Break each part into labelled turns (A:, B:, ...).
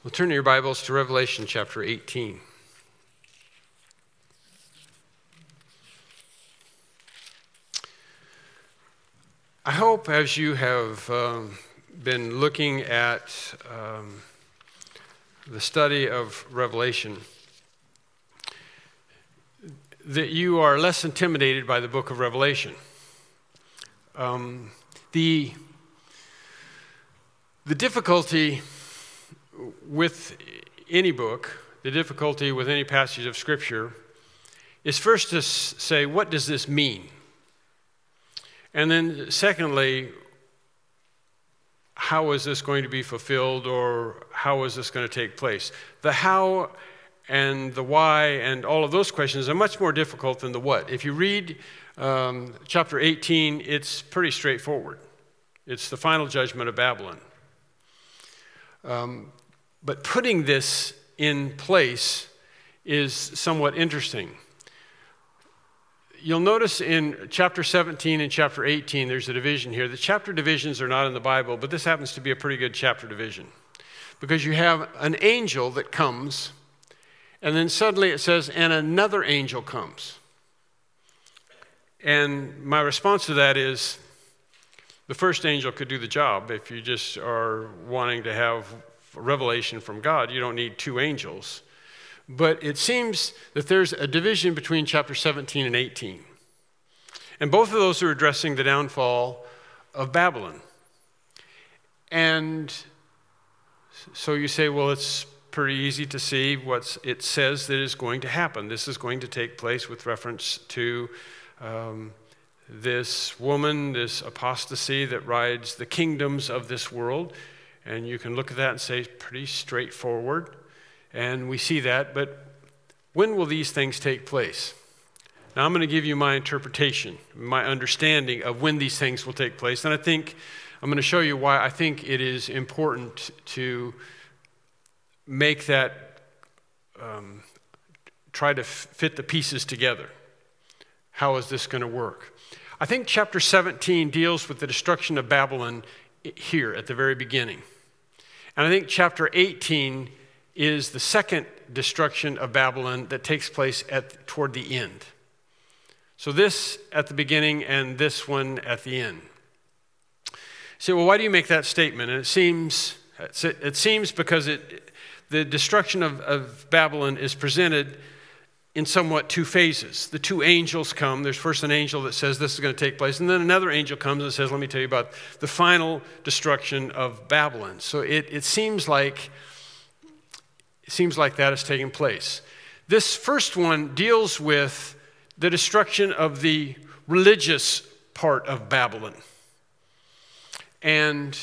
A: We'll turn your Bibles to Revelation chapter 18. I hope as you have been looking at the study of Revelation, that you are less intimidated by the book of Revelation. The difficulty with any book, the difficulty with any passage of Scripture, is first to say, what does this mean? And then secondly, how is this going to be fulfilled, or how is this going to take place? The how and the why and all of those questions are much more difficult than the what. If you read chapter 18, it's pretty straightforward. It's the final judgment of Babylon. But putting this in place is somewhat interesting. You'll notice in chapter 17 and chapter 18, there's a division here. The chapter divisions are not in the Bible, but this happens to be a pretty good chapter division. Because you have an angel that comes, and then suddenly it says, and another angel comes. And my response to that is, the first angel could do the job. If you just are wanting to have revelation from God, you don't need two angels. But it seems that there's a division between chapter 17 and 18. And both of those are addressing the downfall of Babylon. And so you say, well, it's pretty easy to see what it says that is going to happen. This is going to take place with reference to this woman, this apostasy that rides the kingdoms of this world. And you can look at that and say, pretty straightforward. And we see that, but when will these things take place? Now I'm going to give you my interpretation, my understanding of when these things will take place. And I think I'm going to show you why I think it is important to make that, try to fit the pieces together. How is this going to work? I think chapter 17 deals with the destruction of Babylon here at the very beginning. And I think chapter 18 is the second destruction of Babylon that takes place toward the end. So this at the beginning and this one at the end. You say, well, why do you make that statement? And it seems because the destruction of Babylon is presented in somewhat two phases. The two angels come. There's first an angel that says this is going to take place, and then another angel comes and says, let me tell you about the final destruction of Babylon. So it seems like that is taking place. This first one deals with the destruction of the religious part of Babylon. And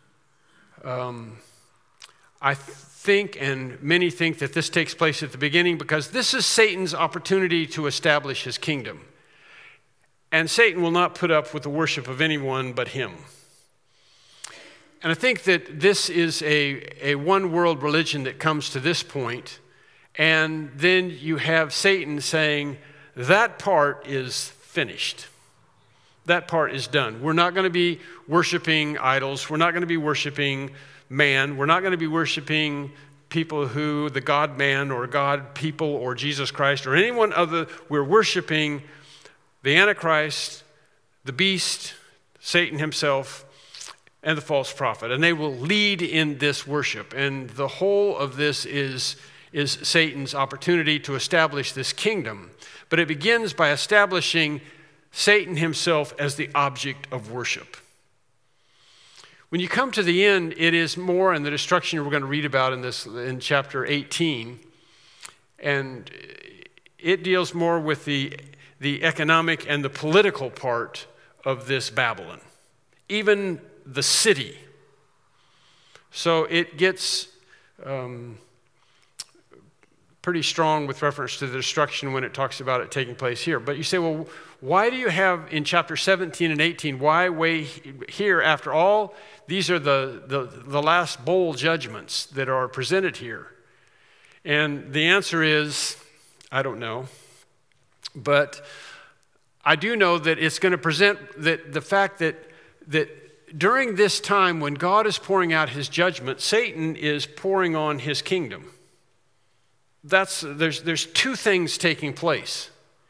A: I think, and many think, that this takes place at the beginning because this is Satan's opportunity to establish his kingdom. And Satan will not put up with the worship of anyone but him. And I think that this is a one-world religion that comes to this point, and then you have Satan saying, that part is finished. That part is done. We're not going to be worshiping idols. We're not going to be worshiping man. We're not going to be worshiping people who, the God man or God people or Jesus Christ or anyone other. We're worshiping the Antichrist, the beast, Satan himself, and the false prophet. And they will lead in this worship. And the whole of this is Satan's opportunity to establish this kingdom. But it begins by establishing Satan himself as the object of worship. When you come to the end, it is more in the destruction we're going to read about in chapter 18. And it deals more with the economic and the political part of this Babylon. Even the city. So it gets pretty strong with reference to the destruction when it talks about it taking place here. But you say, well, why do you have in chapter 17 and 18, why way here after all? These are the last bowl judgments that are presented here. And the answer is, I don't know. But I do know that it's going to present that the fact that during this time when God is pouring out his judgment, Satan is pouring on his kingdom. There's two things taking place.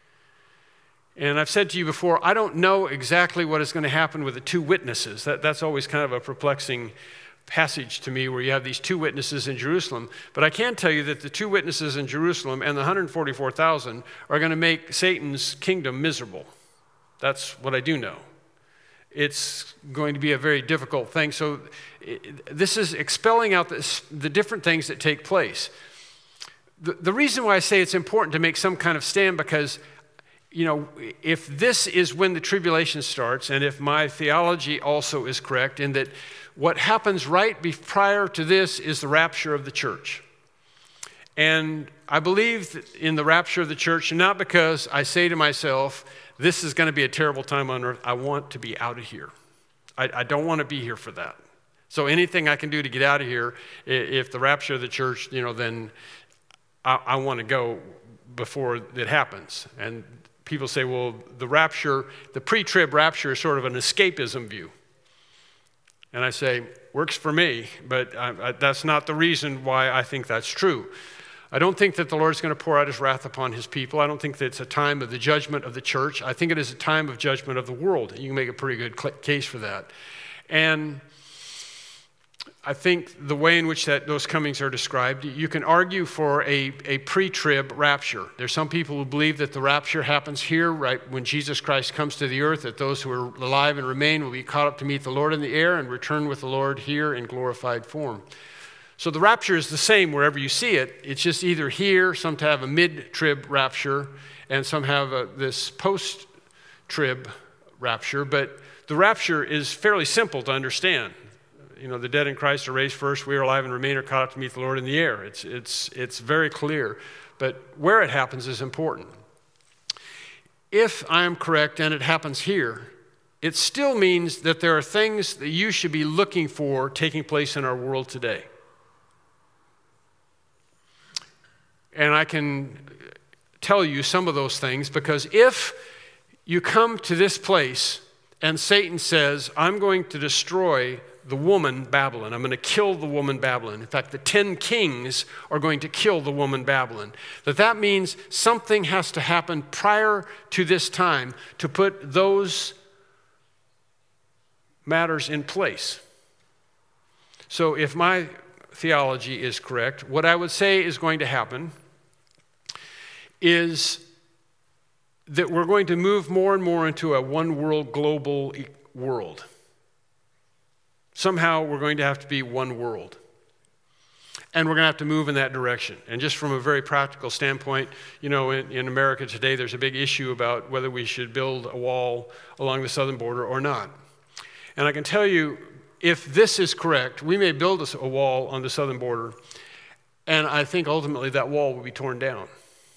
A: And I've said to you before, I don't know exactly what is going to happen with the two witnesses. That's always kind of a perplexing passage to me, where you have these two witnesses in Jerusalem. But I can tell you that the two witnesses in Jerusalem and the 144,000 are going to make Satan's kingdom miserable. That's what I do know. It's going to be a very difficult thing. So this is expelling out the different things that take place. The reason why I say it's important to make some kind of stand, because if this is when the tribulation starts, and if my theology also is correct, in that what happens right prior to this is the rapture of the church. And I believe in the rapture of the church, not because I say to myself, this is going to be a terrible time on earth. I want to be out of here. I don't want to be here for that. So anything I can do to get out of here, if the rapture of the church, then I want to go before it happens. And people say, well, the pre-trib rapture is sort of an escapism view. And I say, works for me, but that's not the reason why I think that's true. I don't think that the Lord's going to pour out his wrath upon his people. I don't think that it's a time of the judgment of the church. I think it is a time of judgment of the world. You can make a pretty good case for that. And I think the way in which those comings are described, you can argue for a pre-trib rapture. There's some people who believe that the rapture happens here, right when Jesus Christ comes to the earth, that those who are alive and remain will be caught up to meet the Lord in the air and return with the Lord here in glorified form. So the rapture is the same wherever you see it. It's just either here, some have a mid-trib rapture, and some have this post-trib rapture. But the rapture is fairly simple to understand. The dead in Christ are raised first. We are alive and remain are caught up to meet the Lord in the air. It's very clear. But where it happens is important. If I am correct and it happens here, it still means that there are things that you should be looking for taking place in our world today. And I can tell you some of those things, because if you come to this place and Satan says, I'm going to destroy the woman Babylon. I'm going to kill the woman Babylon. In fact, the 10 kings are going to kill the woman Babylon. That means something has to happen prior to this time to put those matters in place. So if my theology is correct, what I would say is going to happen is that we're going to move more and more into a one-world global world. Somehow we're going to have to be one world. And we're going to have to move in that direction. And just from a very practical standpoint, in America today, there's a big issue about whether we should build a wall along the southern border or not. And I can tell you, if this is correct, we may build a wall on the southern border, and I think ultimately that wall will be torn down.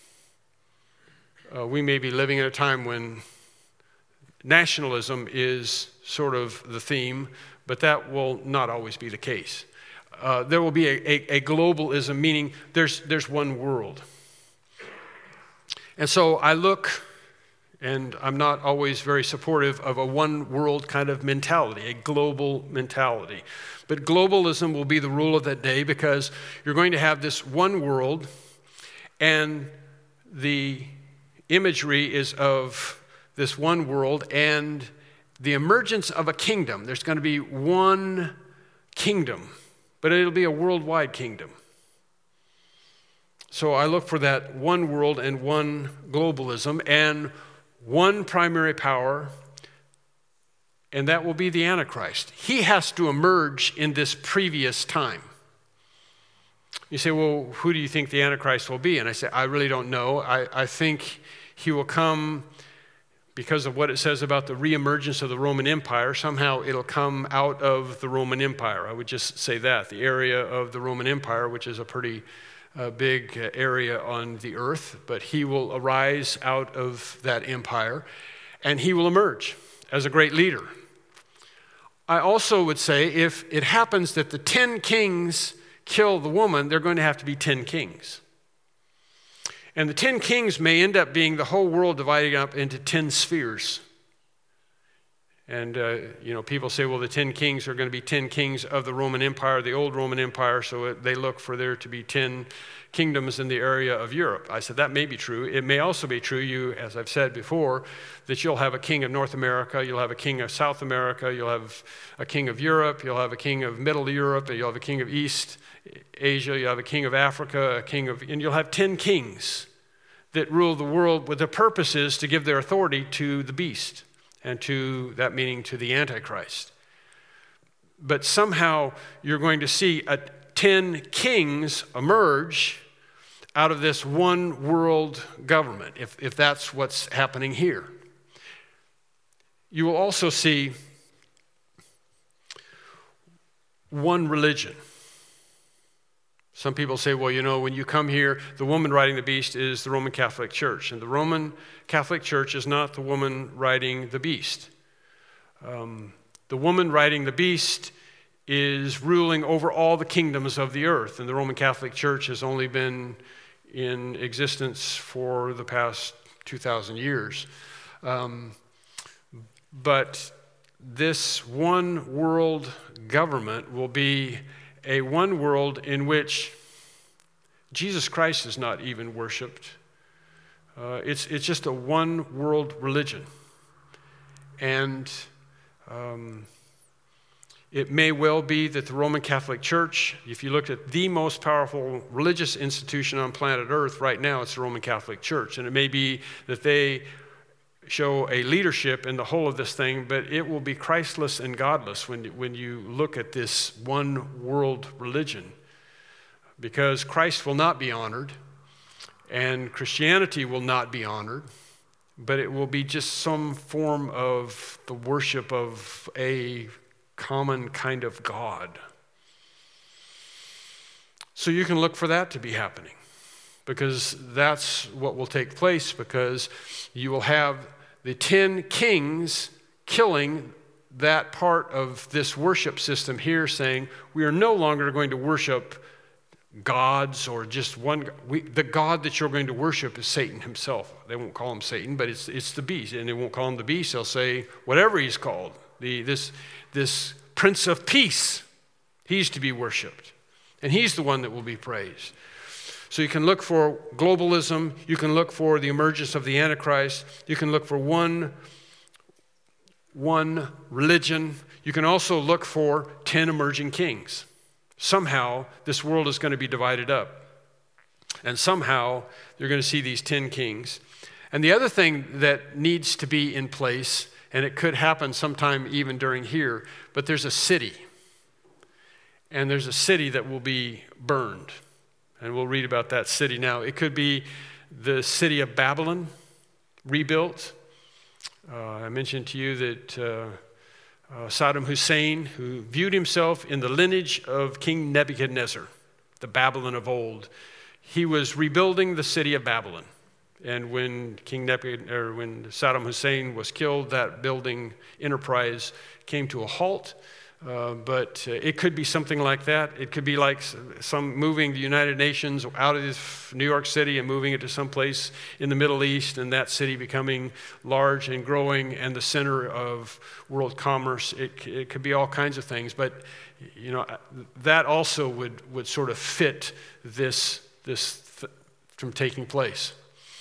A: We may be living in a time when nationalism is sort of the theme, but that will not always be the case. There will be a globalism, meaning there's one world. And so I look, and I'm not always very supportive of a one world kind of mentality, a global mentality. But globalism will be the rule of that day, because you're going to have this one world, and the imagery is of this one world and the emergence of a kingdom. There's going to be one kingdom, but it'll be a worldwide kingdom. So I look for that one world and one globalism and one primary power, and that will be the Antichrist. He has to emerge in this previous time. You say, well, who do you think the Antichrist will be? And I say, I really don't know. I think he will come because of what it says about the reemergence of the Roman Empire. Somehow it'll come out of the Roman Empire. I would just say that. The area of the Roman Empire, which is a pretty big area on the earth, but he will arise out of that empire, and he will emerge as a great leader. I also would say if it happens that the 10 kings kill the woman, they're going to have to be 10 kings. And the 10 kings may end up being the whole world divided up into 10 spheres. And, people say, well, the 10 kings are going to be 10 kings of the Roman Empire, the old Roman Empire, so they look for there to be 10 kingdoms in the area of Europe. I said, that may be true. It may also be true, as I've said before, that you'll have a king of North America, you'll have a king of South America, you'll have a king of Europe, you'll have a king of Middle Europe, you'll have a king of East Asia, you'll have a king of Africa, and you'll have 10 kings that rule the world with the purposes to give their authority to the beast. And to that meaning to the Antichrist. But somehow you're going to see 10 kings emerge out of this one world government, if that's what's happening here. You will also see one religion. Some people say, well, when you come here, the woman riding the beast is the Roman Catholic Church. And the Roman Catholic Church is not the woman riding the beast. The woman riding the beast is ruling over all the kingdoms of the earth. And the Roman Catholic Church has only been in existence for the past 2,000 years. But this one world government will be a one world in which Jesus Christ is not even worshiped. It's just a one world religion. And it may well be that the Roman Catholic Church, if you looked at the most powerful religious institution on planet Earth right now, it's the Roman Catholic Church. And it may be that they show a leadership in the whole of this thing, but it will be Christless and godless when you look at this one world religion, because Christ will not be honored and Christianity will not be honored, but it will be just some form of the worship of a common kind of God. So you can look for that to be happening, because that's what will take place, because you will have the 10 kings killing that part of this worship system here, saying we are no longer going to worship gods or just one. The God that you're going to worship is Satan himself. They won't call him Satan, but it's the beast. And they won't call him the beast. They'll say whatever he's called, this Prince of Peace, he's to be worshiped. And he's the one that will be praised. So you can look for globalism, you can look for the emergence of the Antichrist, you can look for one religion, you can also look for 10 emerging kings. Somehow this world is going to be divided up. And somehow you're going to see these 10 kings. And the other thing that needs to be in place, and it could happen sometime even during here, but there's a city. And there's a city that will be burned. And we'll read about that city now. It could be the city of Babylon, rebuilt. I mentioned to you that Saddam Hussein, who viewed himself in the lineage of King Nebuchadnezzar, the Babylon of old, he was rebuilding the city of Babylon. And when when Saddam Hussein was killed, that building enterprise came to a halt. But it could be something like that. It could be like some moving the United Nations out of New York City and moving it to someplace in the Middle East, and that city becoming large and growing and the center of world commerce. It could be all kinds of things, but that also would sort of fit this from taking place.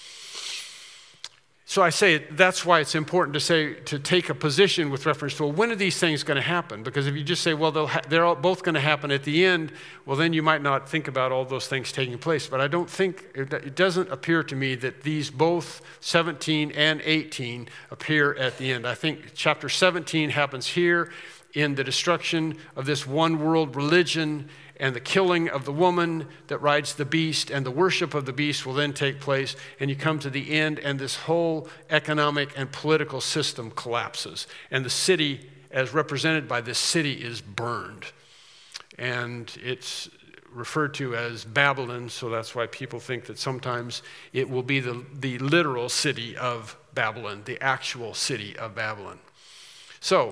A: So I say that's why it's important to take a position with reference to, well, when are these things going to happen? Because if you just say, well, they're both going to happen at the end, well, then you might not think about all those things taking place. But I don't think, it doesn't appear to me that these both 17 and 18 appear at the end. I think chapter 17 happens here in the destruction of this one world religion and the killing of the woman that rides the beast, and the worship of the beast will then take place, and you come to the end, and this whole economic and political system collapses, and the city, as represented by this city, is burned. And it's referred to as Babylon, so that's why people think that sometimes it will be the literal city of Babylon, the actual city of Babylon. So,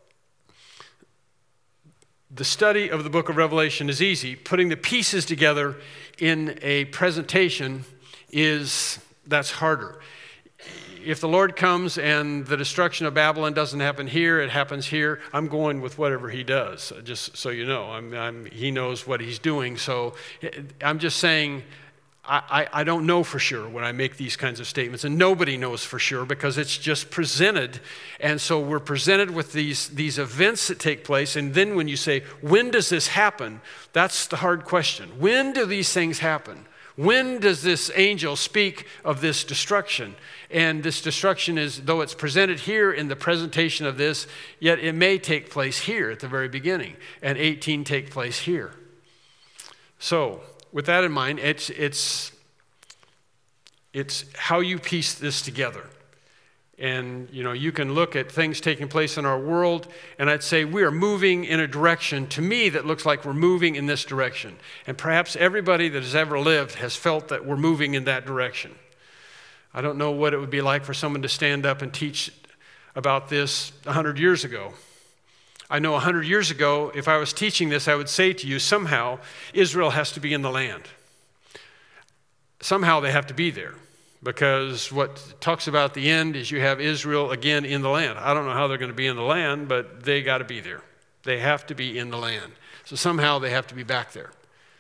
A: the study of the book of Revelation is easy. Putting the pieces together in a presentation that's harder. if the Lord comes and the destruction of Babylon doesn't happen here, it happens here, I'm going with whatever he does, just so you know. He knows what he's doing. So I'm just saying, I don't know for sure when I make these kinds of statements, and nobody knows for sure because it's just presented. And so we're presented with these events that take place, and then when you say, when does this happen? That's the hard question. When do these things happen? When does this angel speak of this destruction? And this destruction is, though it's presented here in the presentation of this, yet it may take place here at the very beginning, and 18 take place here. So, with that in mind, it's how you piece this together. And, you can look at things taking place in our world, and I'd say we are moving in a direction, to me, that looks like we're moving in this direction. And perhaps everybody that has ever lived has felt that we're moving in that direction. I don't know what it would be like for someone to stand up and teach about this 100 years ago. I know 100 years ago, if I was teaching this, I would say to you, somehow, Israel has to be in the land. Somehow they have to be there. Because what talks about the end is you have Israel again in the land. I don't know how they're going to be in the land, but they got to be there. They have to be in the land. So somehow they have to be back there.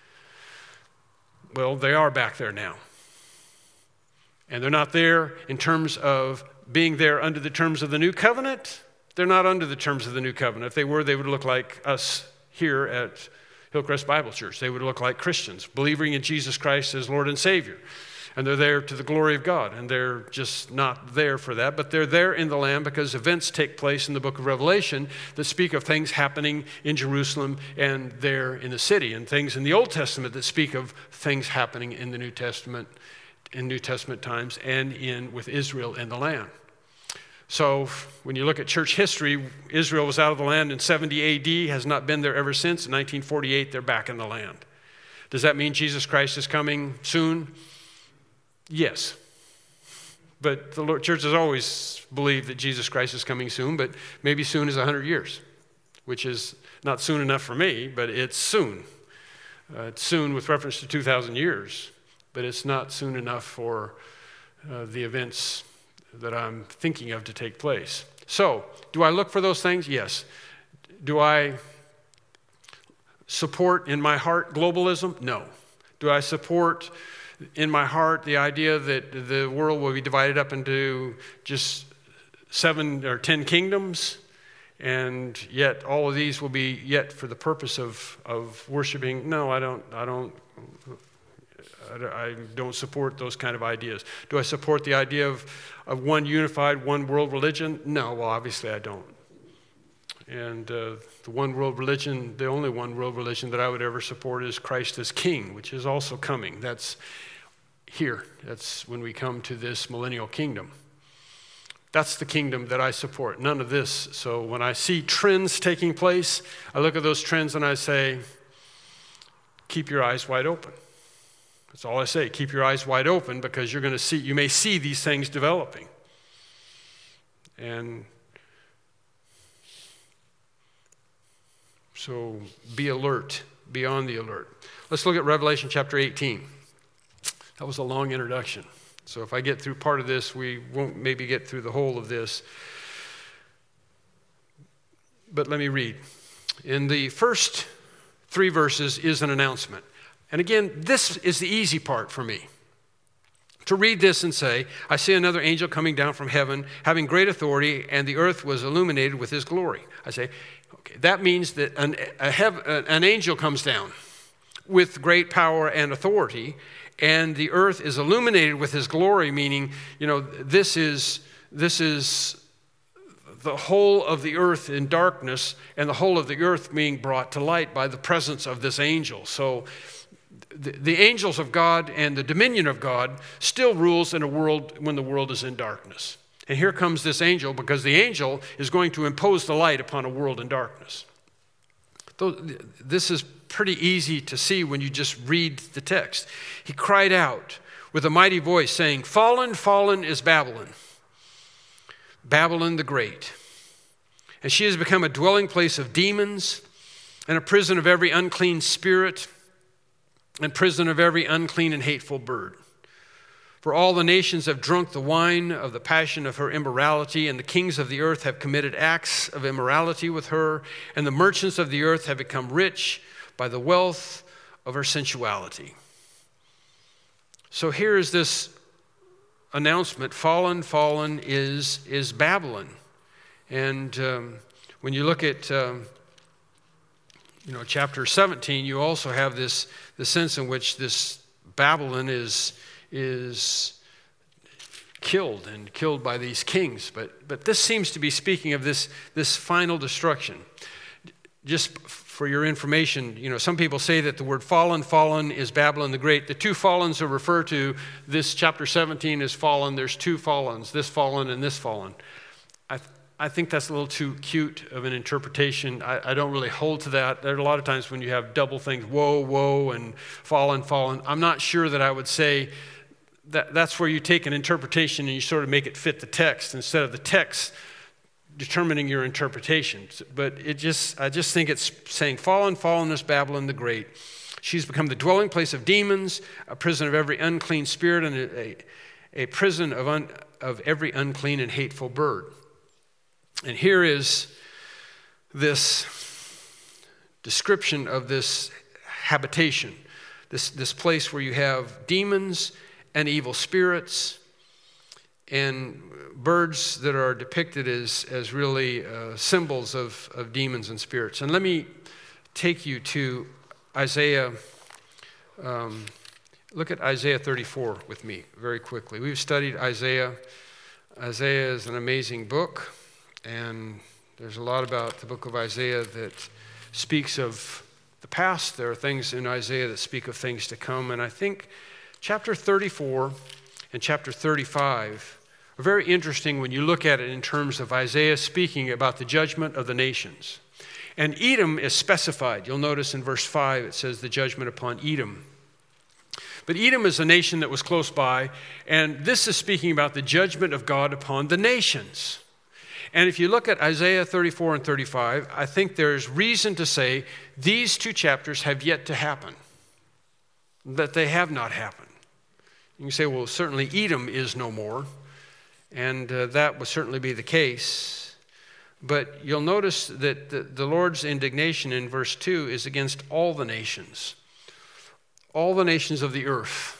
A: Well, they are back there now. And they're not there in terms of being there under the terms of the new covenant. They're not under the terms of the new covenant. If they were, they would look like us here at Hillcrest Bible Church. They would look like Christians, believing in Jesus Christ as Lord and Savior. And they're there to the glory of God, and they're just not there for that, but they're there in the land because events take place in the book of Revelation that speak of things happening in Jerusalem and there in the city, and things in the Old Testament that speak of things happening in the New Testament, in New Testament times, and with Israel in the land. So when you look at church history, Israel was out of the land in 70 AD, has not been there ever since. In 1948, they're back in the land. Does that mean Jesus Christ is coming soon? Yes, but the church has always believed that Jesus Christ is coming soon, but maybe soon is 100 years, which is not soon enough for me, but it's soon. It's soon with reference to 2,000 years, but it's not soon enough for the events that I'm thinking of to take place. So, do I look for those things? Yes. Do I support in my heart globalism? No. Do I support in my heart the idea that the world will be divided up into just 7 or 10 kingdoms, and yet all of these will be yet for the purpose of worshiping? No, I don't support those kind of ideas. Do I support the idea of one unified, one world religion? No, well, obviously I don't. And the one world religion, the only one world religion that I would ever support is Christ as King, which is also coming. That's here. That's when we come to this millennial kingdom. That's the kingdom that I support, none of this. So when I see trends taking place, I look at those trends and I say, keep your eyes wide open. That's all I say. Keep your eyes wide open, because you're going to see, you may see these things developing. And so be alert, be on the alert. Let's look at Revelation chapter 18. That was a long introduction. So if I get through part of this, we won't maybe get through the whole of this. But let me read. In the first 3 verses is an announcement. And again, this is the easy part for me. To read this and say, I see another angel coming down from heaven, having great authority, and the earth was illuminated with his glory. I say, okay, that means that an angel comes down with great power and authority, and the earth is illuminated with his glory, meaning, this is the whole of the earth in darkness, and the whole of the earth being brought to light by the presence of this angel. So the angels of God and the dominion of God still rules in a world when the world is in darkness. And here comes this angel, because the angel is going to impose the light upon a world in darkness. This is pretty easy to see when you just read the text. He cried out with a mighty voice, saying, "Fallen, fallen is Babylon, Babylon the Great. And she has become a dwelling place of demons, and a prison of every unclean spirit, and prison of every unclean and hateful bird. For all the nations have drunk the wine of the passion of her immorality, and the kings of the earth have committed acts of immorality with her, and the merchants of the earth have become rich by the wealth of her sensuality. So here is this announcement: fallen, fallen is Babylon. And when you look at chapter 17, you also have the sense in which this Babylon is killed by these kings. But this seems to be speaking of this final destruction. Just for your information, some people say that the word fallen is Babylon the Great. The two fallens who refer to this chapter 17 as fallen, there's two fallens, this fallen and this fallen. I think that's a little too cute of an interpretation. I don't really hold to that. There are a lot of times when you have double things, woe, and fallen. I'm not sure that I would say that's where you take an interpretation and you sort of make it fit the text instead of the text determining your interpretation. But I just think it's saying, fallen is Babylon the Great. She's become the dwelling place of demons, a prison of every unclean spirit, and a prison of every unclean and hateful bird. And here is this description of this habitation, this place where you have demons and evil spirits and birds that are depicted as really symbols of demons and spirits. And let me take you to Isaiah. Look at Isaiah 34 with me very quickly. We've studied Isaiah. Isaiah is an amazing book. And there's a lot about the book of Isaiah that speaks of the past. There are things in Isaiah that speak of things to come. And I think chapter 34 and chapter 35 are very interesting when you look at it in terms of Isaiah speaking about the judgment of the nations. And Edom is specified. You'll notice in verse 5 it says the judgment upon Edom. But Edom is a nation that was close by. And this is speaking about the judgment of God upon the nations. And if you look at Isaiah 34 and 35, I think there's reason to say these two chapters have yet to happen, that they have not happened. You can say, well, certainly Edom is no more, and that would certainly be the case. But you'll notice that the Lord's indignation in verse 2 is against all the nations of the earth.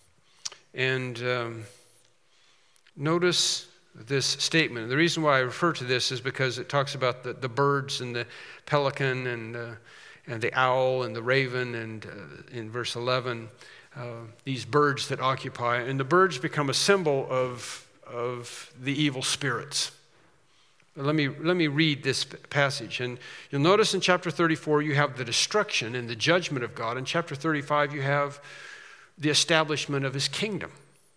A: And notice this statement. The reason why I refer to this is because it talks about the birds and the pelican and the owl and the raven, and in verse 11, these birds that occupy. And the birds become a symbol of the evil spirits. Let me read this passage. And you'll notice in chapter 34 you have the destruction and the judgment of God. In chapter 35 you have the establishment of his kingdom.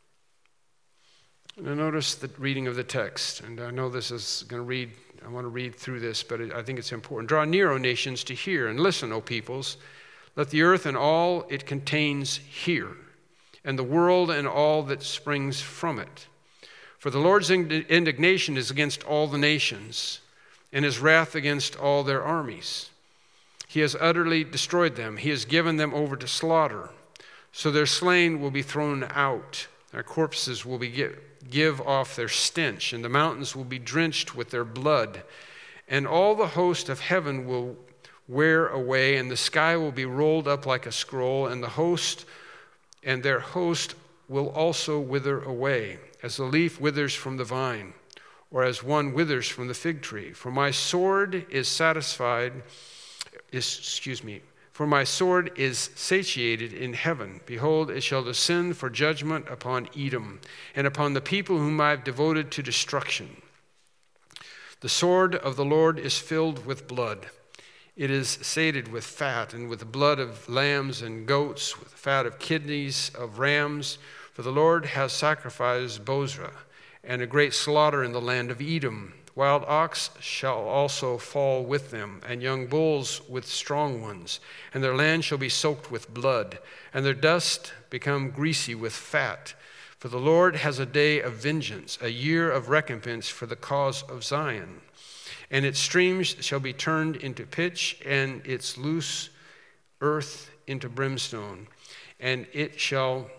A: Now notice the reading of the text, and I know this is going to read, I want to read through this, but I think it's important. Draw near, O nations, to hear, and listen, O peoples. Let the earth and all it contains hear, and the world and all that springs from it. For the Lord's indignation is against all the nations, and his wrath against all their armies. He has utterly destroyed them. He has given them over to slaughter. So their slain will be thrown out. Their corpses will give off their stench, and the mountains will be drenched with their blood. And all the host of heaven will wear away, and the sky will be rolled up like a scroll, and their host will also wither away, as the leaf withers from the vine, or as one withers from the fig tree. For my sword is satiated in heaven. Behold, it shall descend for judgment upon Edom, and upon the people whom I have devoted to destruction. The sword of the Lord is filled with blood. It is sated with fat, and with the blood of lambs and goats, with the fat of kidneys of rams. For the Lord has sacrificed Bozrah, and a great slaughter in the land of Edom. Wild ox shall also fall with them, and young bulls with strong ones. And their land shall be soaked with blood, and their dust become greasy with fat. For the Lord has a day of vengeance, a year of recompense for the cause of Zion. And its streams shall be turned into pitch, and its loose earth into brimstone. And it shall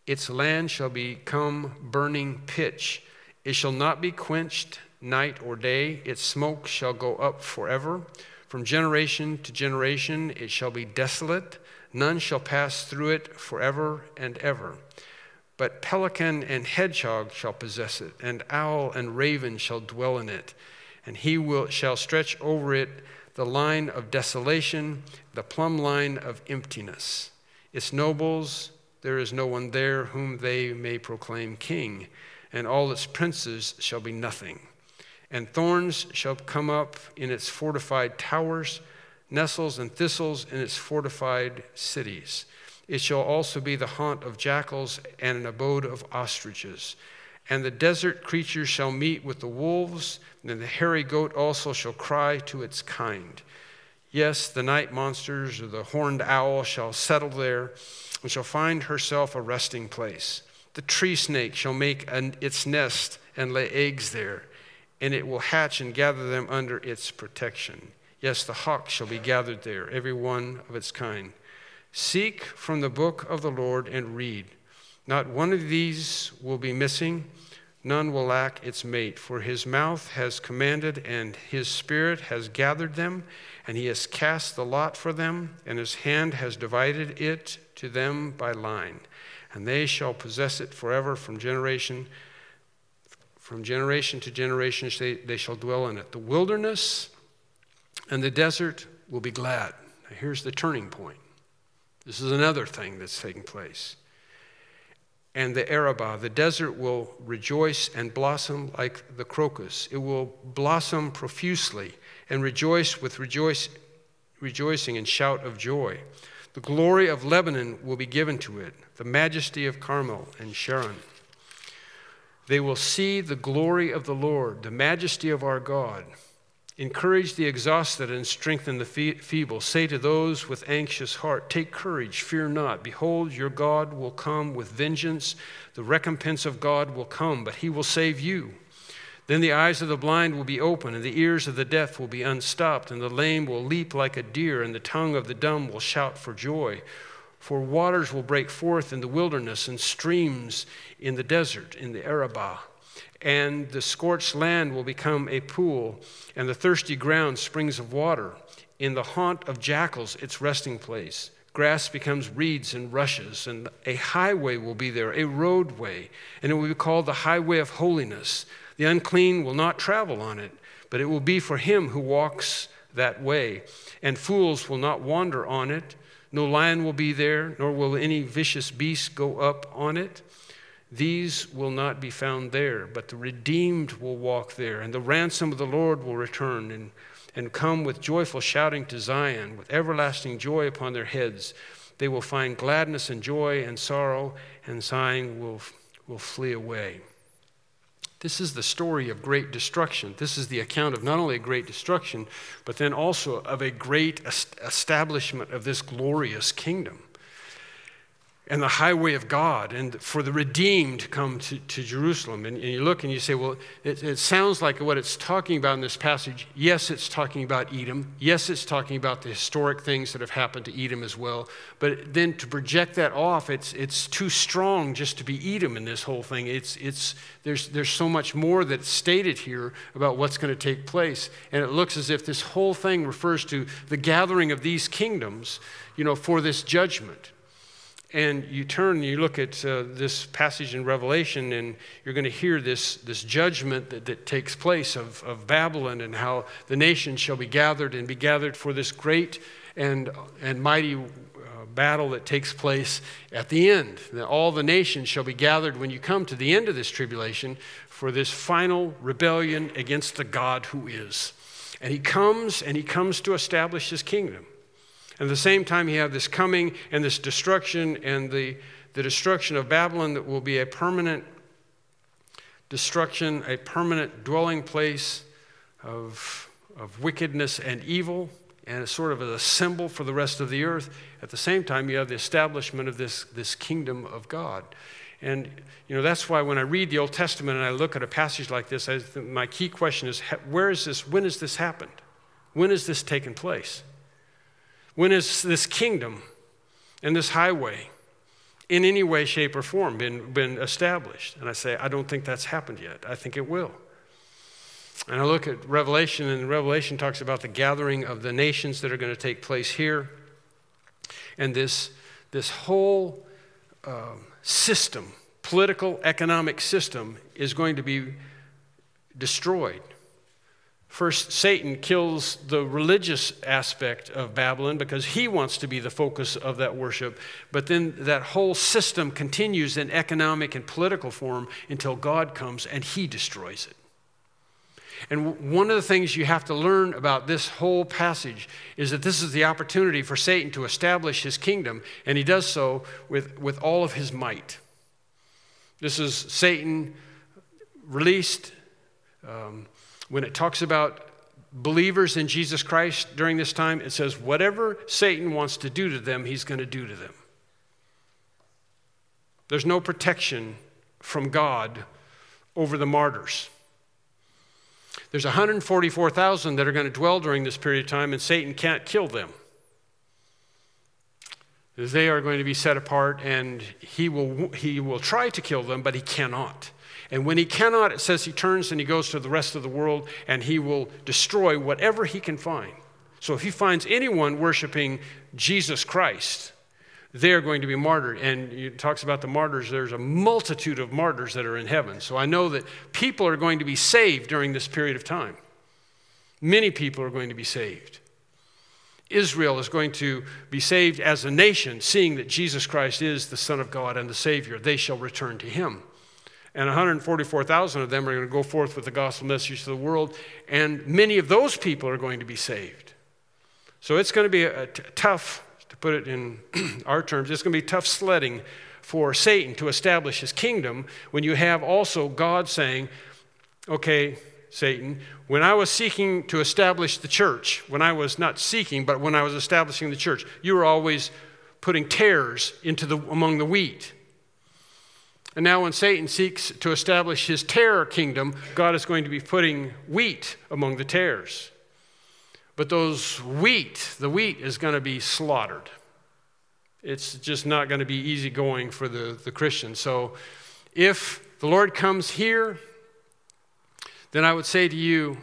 A: Its land shall become burning pitch. It shall not be quenched night or day. Its smoke shall go up forever. From generation to generation it shall be desolate. None shall pass through it forever and ever. But pelican and hedgehog shall possess it, and owl and raven shall dwell in it. And shall stretch over it the line of desolation, the plumb line of emptiness. Its nobles, there is no one there whom they may proclaim king, and all its princes shall be nothing. And thorns shall come up in its fortified towers, nettles and thistles in its fortified cities. It shall also be the haunt of jackals and an abode of ostriches. And the desert creatures shall meet with the wolves, and the hairy goat also shall cry to its kind. Yes, the night monsters or the horned owl shall settle there, and shall find herself a resting place. The tree snake shall make its nest and lay eggs there, and it will hatch and gather them under its protection. Yes, the hawk shall be gathered there, every one of its kind. Seek from the book of the Lord and read. Not one of these will be missing, none will lack its mate, for his mouth has commanded, and his spirit has gathered them, and he has cast the lot for them, and his hand has divided it to them by line. And they shall possess it forever from generation to generation they shall dwell in it. The wilderness and the desert will be glad. Now here's the turning point. This is another thing that's taking place. And the Arabah, the desert, will rejoice and blossom like the crocus. It will blossom profusely and rejoice with rejoicing and shout of joy. The glory of Lebanon will be given to it, the majesty of Carmel and Sharon. They will see the glory of the Lord, the majesty of our God. Encourage the exhausted and strengthen the feeble. Say to those with anxious heart, take courage, fear not. Behold, your God will come with vengeance. The recompense of God will come, but he will save you. Then the eyes of the blind will be open, and the ears of the deaf will be unstopped, and the lame will leap like a deer, and the tongue of the dumb will shout for joy. For waters will break forth in the wilderness, and streams in the desert, in the Arabah. And the scorched land will become a pool, and the thirsty ground springs of water. In the haunt of jackals, its resting place. Grass becomes reeds and rushes, and a highway will be there, a roadway, and it will be called the highway of holiness. The unclean will not travel on it, but it will be for him who walks that way. And fools will not wander on it. No lion will be there, nor will any vicious beast go up on it. These will not be found there, but the redeemed will walk there, and the ransom of the Lord will return and come with joyful shouting to Zion, with everlasting joy upon their heads. They will find gladness and joy, and sorrow and sighing will flee away. This is the story of great destruction. This is the account of not only a great destruction, but then also of a great establishment of this glorious kingdom and the highway of God, and for the redeemed to come to Jerusalem. And you look and you say, well, it sounds like what it's talking about in this passage. Yes, it's talking about Edom. Yes, it's talking about the historic things that have happened to Edom as well. But then to project that off, it's too strong just to be Edom in this whole thing. There's so much more that's stated here about what's going to take place. And it looks as if this whole thing refers to the gathering of these kingdoms, for this judgment. And you turn and you look at this passage in Revelation, and you're going to hear this judgment that takes place of Babylon, and how the nations shall be gathered for this great and mighty battle that takes place at the end. That all the nations shall be gathered when you come to the end of this tribulation for this final rebellion against the God who is. And he comes to establish his kingdom. And at the same time, you have this coming and this destruction, and the destruction of Babylon that will be a permanent destruction, a permanent dwelling place of wickedness and evil, and it's sort of a symbol for the rest of the earth. At the same time, you have the establishment of this kingdom of God. And that's why when I read the Old Testament and I look at a passage like this, my key question is, when has this happened? When has this taken place? When is this kingdom and this highway in any way, shape, or form been established. And I say, I don't think that's happened yet. I think it will. And I look at Revelation, and Revelation talks about the gathering of the nations that are going to take place here. And this whole system, political, economic system, is going to be destroyed. First, Satan kills the religious aspect of Babylon because he wants to be the focus of that worship. But then that whole system continues in economic and political form until God comes and he destroys it. And one of the things you have to learn about this whole passage is that this is the opportunity for Satan to establish his kingdom, and he does so with all of his might. This is Satan released. When it talks about believers in Jesus Christ during this time, it says whatever Satan wants to do to them, he's going to do to them. There's no protection from God over the martyrs. There's 144,000 that are going to dwell during this period of time, and Satan can't kill them. They are going to be set apart, and he will try to kill them, but he cannot. And when he cannot, it says he turns and he goes to the rest of the world, and he will destroy whatever he can find. So if he finds anyone worshiping Jesus Christ, they're going to be martyred. And it talks about the martyrs. There's a multitude of martyrs that are in heaven. So I know that people are going to be saved during this period of time. Many people are going to be saved. Israel is going to be saved as a nation, seeing that Jesus Christ is the Son of God and the Savior. They shall return to him. And 144,000 of them are going to go forth with the gospel message to the world, and many of those people are going to be saved. So it's going to be a tough, to put it in our terms, it's going to be tough sledding for Satan to establish his kingdom when you have also God saying, okay, Satan, when I was seeking to establish the church, when I was not seeking, but when I was establishing the church, you were always putting tares among the wheat. And now when Satan seeks to establish his tare kingdom, God is going to be putting wheat among the tares. But the wheat is going to be slaughtered. It's just not going to be easy going for the Christians. So if the Lord comes here, then I would say to you,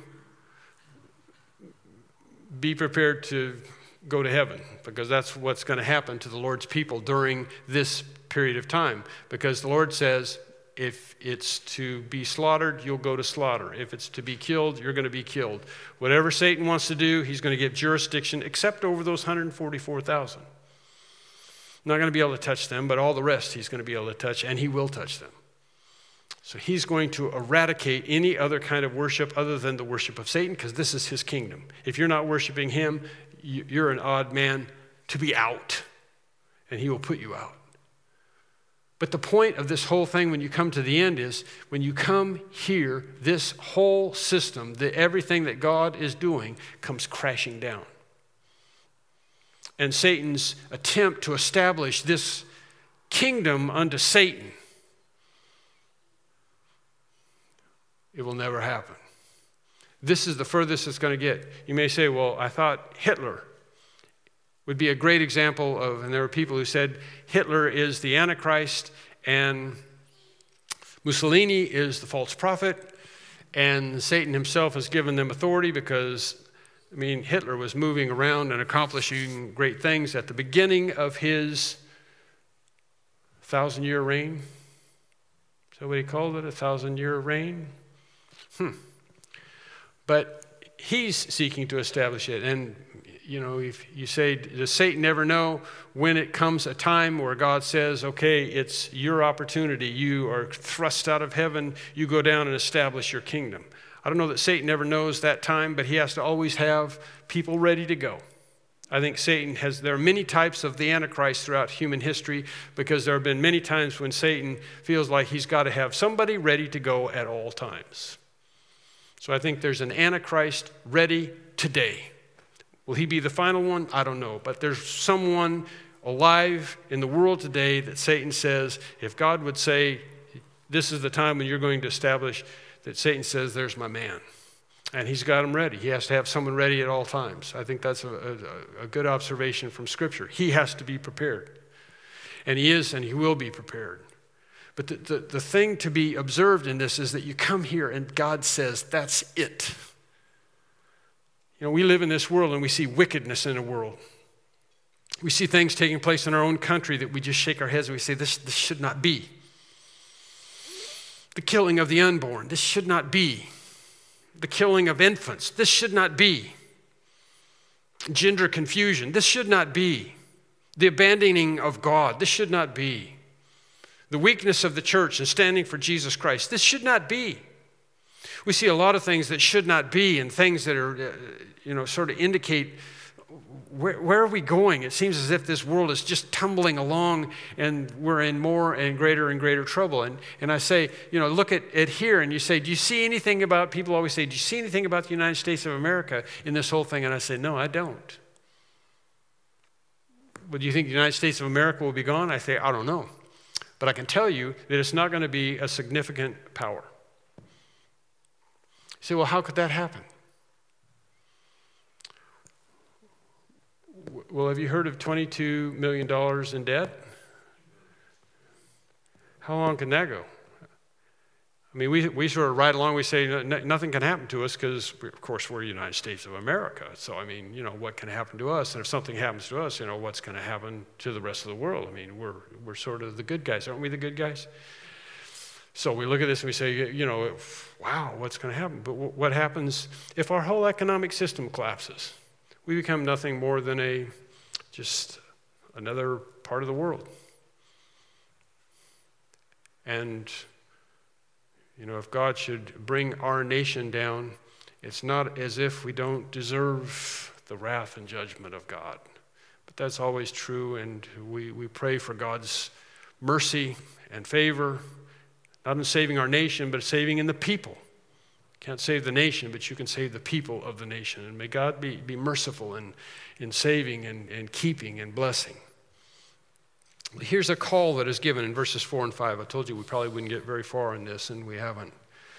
A: be prepared to go to heaven, because that's what's going to happen to the Lord's people during this period of time. Because the Lord says, if it's to be slaughtered, you'll go to slaughter. If it's to be killed, you're going to be killed. Whatever Satan wants to do, he's going to give jurisdiction, except over those 144,000. Not going to be able to touch them, but all the rest he's going to be able to touch, and he will touch them. So he's going to eradicate any other kind of worship other than the worship of Satan, because this is his kingdom. If you're not worshiping him, you're an odd man to be out, and he will put you out. But the point of this whole thing when you come to the end is, when you come here, this whole system, everything that God is doing, comes crashing down. And Satan's attempt to establish this kingdom unto Satan, it will never happen. This is the furthest it's going to get. You may say, well, I thought Hitler would be a great example of, and there were people who said Hitler is the Antichrist and Mussolini is the false prophet, and Satan himself has given them authority because, Hitler was moving around and accomplishing great things at the beginning of his 1,000-year reign. Is that what he called it, a 1,000-year reign? But he's seeking to establish it. And, if you say, does Satan ever know when it comes a time where God says, okay, it's your opportunity. You are thrust out of heaven. You go down and establish your kingdom. I don't know that Satan ever knows that time, but he has to always have people ready to go. I think there are many types of the Antichrist throughout human history, because there have been many times when Satan feels like he's got to have somebody ready to go at all times. So I think there's an Antichrist ready today. Will he be the final one? I don't know. But there's someone alive in the world today that Satan says, if God would say, this is the time when you're going to establish, that Satan says, there's my man. And he's got him ready. He has to have someone ready at all times. I think that's a good observation from Scripture. He has to be prepared. And he is and he will be prepared. But the thing to be observed in this is that you come here and God says, that's it. You know, we live in this world and we see wickedness in the world. We see things taking place in our own country that we just shake our heads and we say, this should not be. The killing of the unborn, this should not be. The killing of infants, this should not be. Gender confusion, this should not be. The abandoning of God, this should not be. The weakness of the church and standing for Jesus Christ, this should not be. We see a lot of things that should not be and things that are, sort of indicate where are we going? It seems as if this world is just tumbling along and we're in more and greater trouble. And I say, look at it here and you say, do you see anything about, people always say, do you see anything about the United States of America in this whole thing? And I say, no, I don't. But do you think the United States of America will be gone? I say, I don't know. But I can tell you that it's not going to be a significant power. You say, well, how could that happen? Well, have you heard of $22 million in debt? How long can that go? I mean, we sort of ride along, we say nothing can happen to us because, of course, we're the United States of America. So, I mean, what can happen to us? And if something happens to us, what's going to happen to the rest of the world? I mean, we're sort of the good guys. Aren't we the good guys? So we look at this and we say, wow, what's going to happen? But what happens if our whole economic system collapses? We become nothing more than just another part of the world. And, if God should bring our nation down, it's not as if we don't deserve the wrath and judgment of God. But that's always true, and we pray for God's mercy and favor, not in saving our nation, but saving in the people. Can't save the nation, but you can save the people of the nation. And may God be merciful in saving and keeping and blessing. Here's a call that is given in verses 4 and 5. I told you we probably wouldn't get very far in this, and we haven't.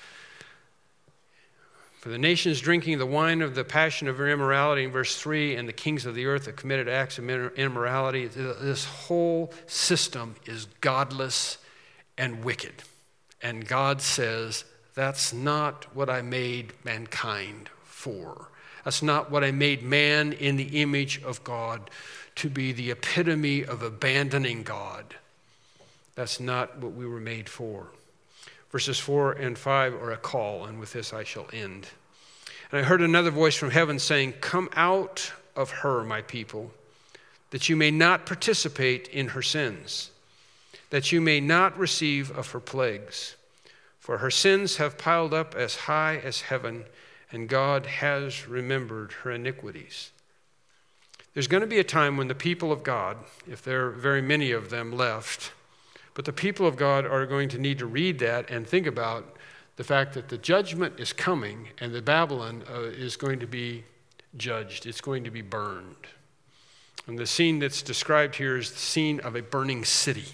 A: For the nations drinking the wine of the passion of their immorality, in verse 3, and the kings of the earth have committed acts of immorality. This whole system is godless and wicked. And God says, that's not what I made mankind for. That's not what I made man in the image of God to be, the epitome of abandoning God. That's not what we were made for. Verses 4 and 5 are a call, and with this I shall end. And I heard another voice from heaven saying, come out of her, my people, that you may not participate in her sins, that you may not receive of her plagues. For her sins have piled up as high as heaven, and God has remembered her iniquities. There's going to be a time when the people of God, if there are very many of them left, but the people of God are going to need to read that and think about the fact that the judgment is coming and that Babylon is going to be judged. It's going to be burned. And the scene that's described here is the scene of a burning city.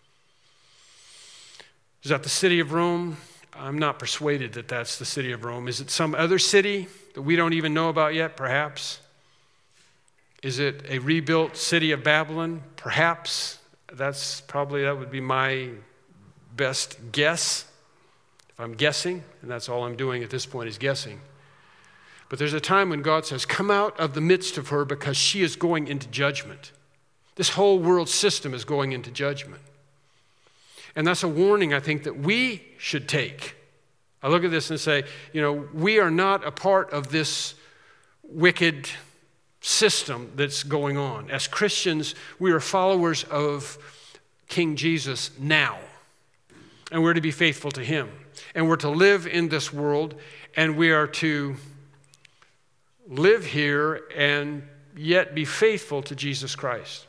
A: Is that the city of Rome? I'm not persuaded that that's the city of Rome. Is it some other city that we don't even know about yet? Perhaps. Is it a rebuilt city of Babylon? Perhaps. That would be my best guess, if I'm guessing, and that's all I'm doing at this point is guessing. But there's a time when God says, come out of the midst of her because she is going into judgment. This whole world system is going into judgment. And that's a warning, I think, that we should take. I look at this and say, we are not a part of this wicked system that's going on. As Christians, we are followers of King Jesus now. And we're to be faithful to him. And we're to live in this world, and we are to live here and yet be faithful to Jesus Christ.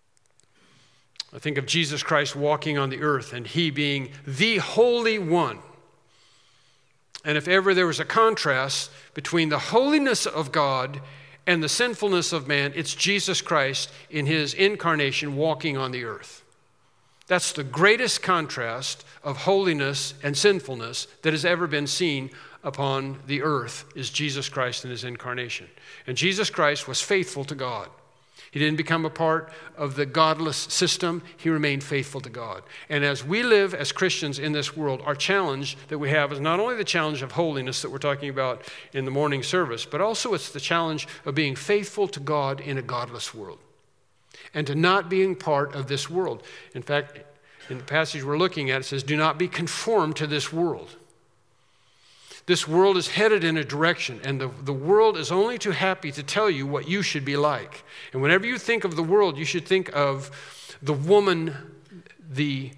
A: I think of Jesus Christ walking on the earth and he being the Holy One. And if ever there was a contrast between the holiness of God and the sinfulness of man, it's Jesus Christ in his incarnation walking on the earth. That's the greatest contrast of holiness and sinfulness that has ever been seen upon the earth, is Jesus Christ in his incarnation. And Jesus Christ was faithful to God. He didn't become a part of the godless system. He remained faithful to God. And as we live as Christians in this world, our challenge that we have is not only the challenge of holiness that we're talking about in the morning service, but also it's the challenge of being faithful to God in a godless world and to not being part of this world. In fact, in the passage we're looking at, it says, do not be conformed to this world. This world is headed in a direction, and the world is only too happy to tell you what you should be like. And whenever you think of the world, you should think of the woman, the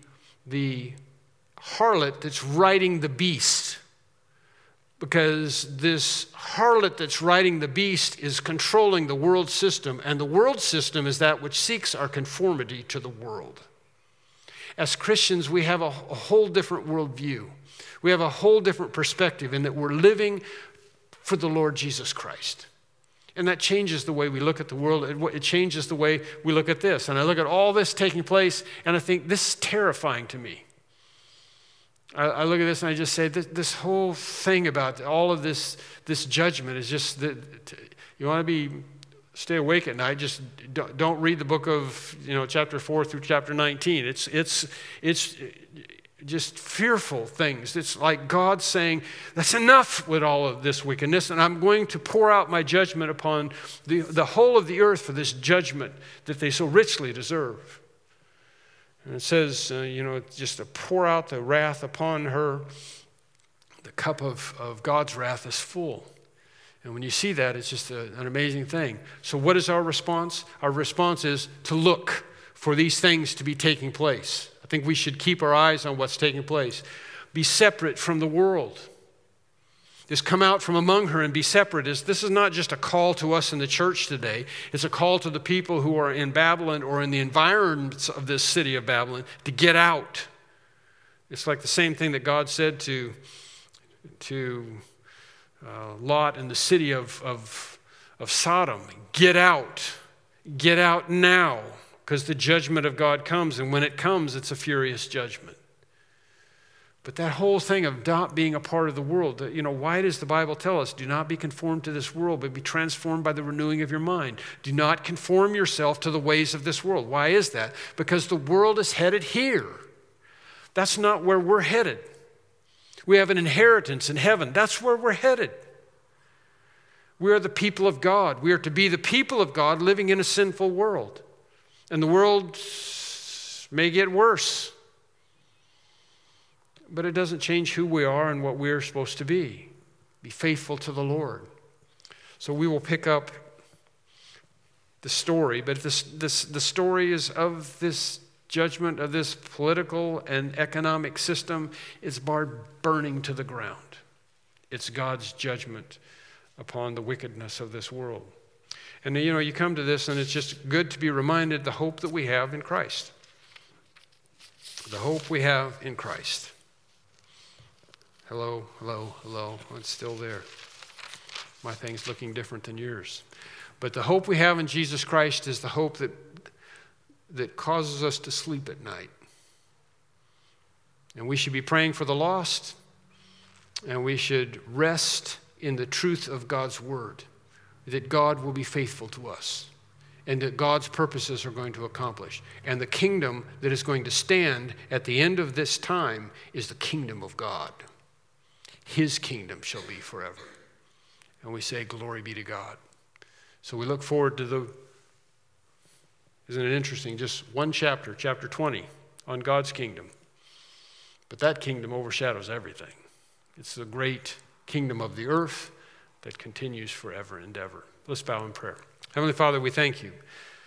A: harlot that's riding the beast. Because this harlot that's riding the beast is controlling the world system, and the world system is that which seeks our conformity to the world. As Christians, we have a whole different worldview. We have a whole different perspective in that we're living for the Lord Jesus Christ. And that changes the way we look at the world. It changes the way we look at this. And I look at all this taking place, and I think, this is terrifying to me. I look at this and I just say, this whole thing about all of this judgment is just that you want to stay awake at night. Just don't read the book of chapter 4 through chapter 19. It's just fearful things. It's like God saying, that's enough with all of this wickedness, and I'm going to pour out my judgment upon the whole of the earth for this judgment that they so richly deserve. And it says, just to pour out the wrath upon her. The cup of God's wrath is full. And when you see that, it's just an amazing thing. So what is our response? Our response is to look for these things to be taking place. I think we should keep our eyes on what's taking place. Be separate from the world. This come out from among her and be separate. This is not just a call to us in the church today. It's a call to the people who are in Babylon or in the environments of this city of Babylon to get out. It's like the same thing that God said to Lot in the city of Sodom. Get out. Get out now. Because the judgment of God comes, and when it comes, it's a furious judgment. But that whole thing of not being a part of the world, why does the Bible tell us, do not be conformed to this world, but be transformed by the renewing of your mind? Do not conform yourself to the ways of this world. Why is that? Because the world is headed here. That's not where we're headed. We have an inheritance in heaven. That's where we're headed. We are the people of God. We are to be the people of God living in a sinful world. And the world may get worse, but it doesn't change who we are and what we're supposed to be. Be faithful to the Lord. So we will pick up the story, but the story is of this judgment of this political and economic system is burning to the ground. It's God's judgment upon the wickedness of this world. And you come to this, and it's just good to be reminded the hope that we have in Christ. The hope we have in Christ. Hello, hello, hello. It's still there. My thing's looking different than yours. But the hope we have in Jesus Christ is the hope that causes us to sleep at night. And we should be praying for the lost, and we should rest in the truth of God's word. That God will be faithful to us and that God's purposes are going to accomplish. And the kingdom that is going to stand at the end of this time is the kingdom of God. His kingdom shall be forever. And we say, glory be to God. So we look forward to isn't it interesting, just one chapter, chapter 20, on God's kingdom. But that kingdom overshadows everything. It's the great kingdom of the earth that continues forever and ever. Let's bow in prayer. Heavenly Father, we thank you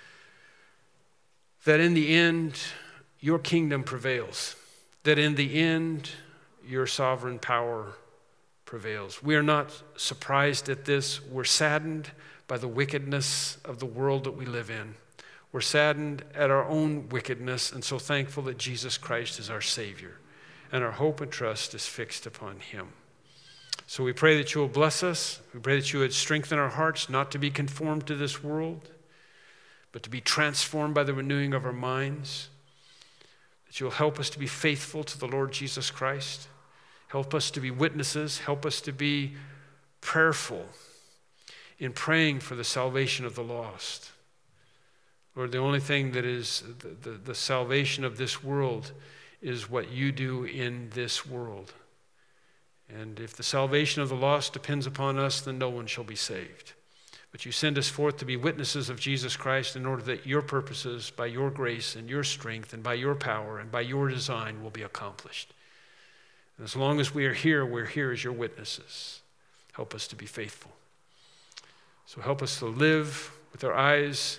A: that in the end, your kingdom prevails, that in the end, your sovereign power prevails. We are not surprised at this. We're saddened by the wickedness of the world that we live in. We're saddened at our own wickedness and so thankful that Jesus Christ is our Savior and our hope and trust is fixed upon him. So we pray that you will bless us. We pray that you would strengthen our hearts not to be conformed to this world, but to be transformed by the renewing of our minds. That you will help us to be faithful to the Lord Jesus Christ. Help us to be witnesses. Help us to be prayerful in praying for the salvation of the lost. Lord, the only thing that is the salvation of this world is what you do in this world. And if the salvation of the lost depends upon us, then no one shall be saved. But you send us forth to be witnesses of Jesus Christ in order that your purposes, by your grace and your strength and by your power and by your design, will be accomplished. And as long as we are here, we're here as your witnesses. Help us to be faithful. So help us to live with our eyes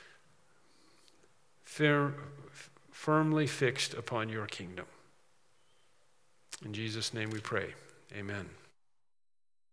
A: firmly fixed upon your kingdom. In Jesus' name we pray. Amen.